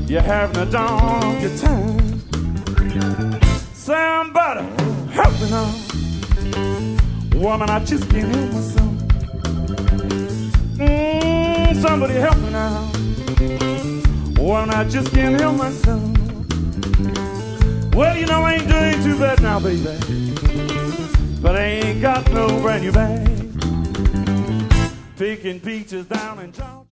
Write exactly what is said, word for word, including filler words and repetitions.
you're having a donkey time. Somebody help me now. Woman, I just can't help myself. Mm, somebody help me now. Woman, I just can't help myself. Well, you know I ain't doing too bad now, baby, but I ain't got no brand new bag. Picking peaches down in Georgia.